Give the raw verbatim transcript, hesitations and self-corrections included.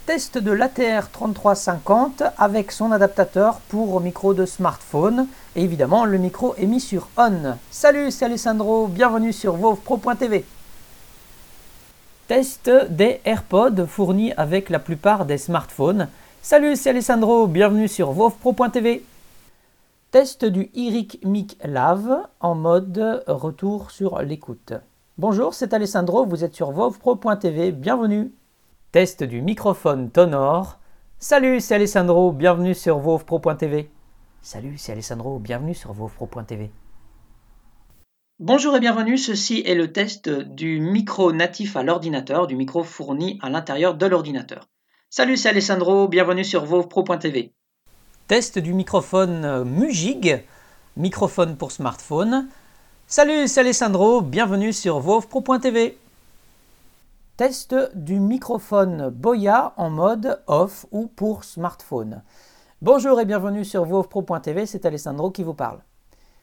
Test de l'A T R trente-trois cinquante avec son adaptateur pour micro de smartphone. Et évidemment, le micro est mis sur On. Salut, c'est Alessandro, bienvenue sur vovpro point t v. Test des AirPods fournis avec la plupart des smartphones. Salut, c'est Alessandro, bienvenue sur vovpro point t v. Test du Eric Mic Lave en mode retour sur l'écoute. Bonjour, c'est Alessandro, vous êtes sur vovpro point t v, bienvenue. Test du microphone Tonor. Salut, c'est Alessandro, bienvenue sur vovpro point t v. Salut, c'est Alessandro, bienvenue sur vovpro point t v. Bonjour et bienvenue, ceci est le test du micro natif à l'ordinateur, du micro fourni à l'intérieur de l'ordinateur. Salut, c'est Alessandro, bienvenue sur vovpro point t v. Test du microphone Mujig, microphone pour smartphone. Salut, c'est Alessandro, bienvenue sur vovpro point t v. Test du microphone Boya en mode off ou pour smartphone. Bonjour et bienvenue sur vovpro point t v, c'est Alessandro qui vous parle.